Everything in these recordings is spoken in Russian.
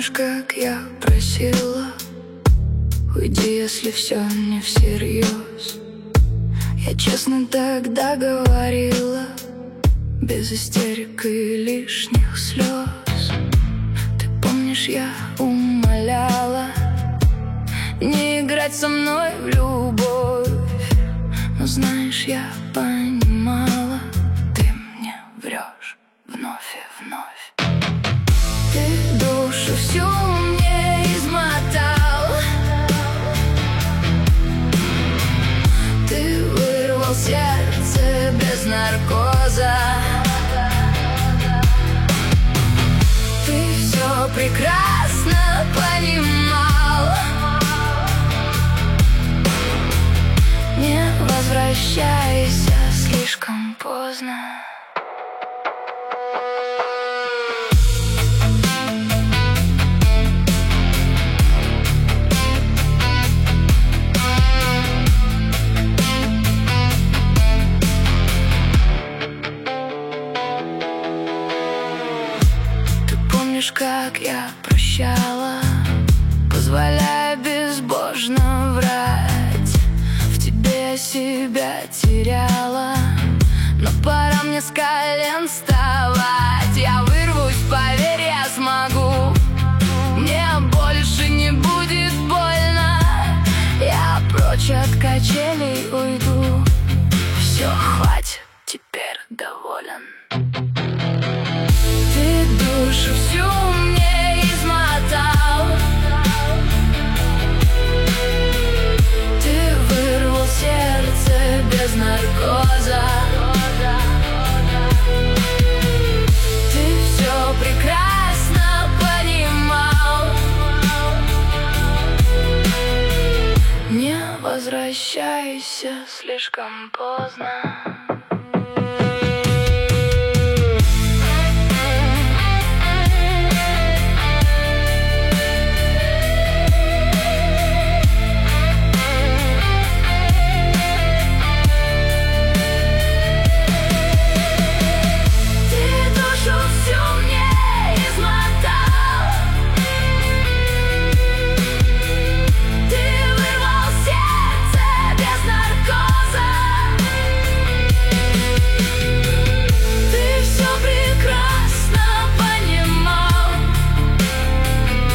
помнишь, как я просила: уйди, если все не всерьез? Я честно тогда говорила, без истерик и лишних слез. Ты помнишь, я умоляла не играть со мной в любовь. Но знаешь, я понимала, ты мне врешь вновь и вновь. Ты душу всю мне измотал, ты вырвал сердце без наркоза. Ты все прекрасно понимал. Не возвращайся, слишком поздно. Помнишь, как я прощала, позволяя безбожно врать? В тебе я себя теряла, но пора мне с колен вставать. Я вырвусь, поверь, я смогу. Мне больше не будет больно. Я прочь от качелей уйду. Все, хватит, теперь доволен. Ты душу всю мне измотал, ты вырвал сердце без наркоза. Ты все прекрасно понимал. Не возвращайся, слишком поздно.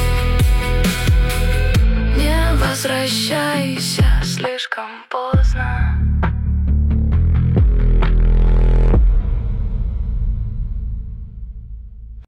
Возвращайся, слишком поздно.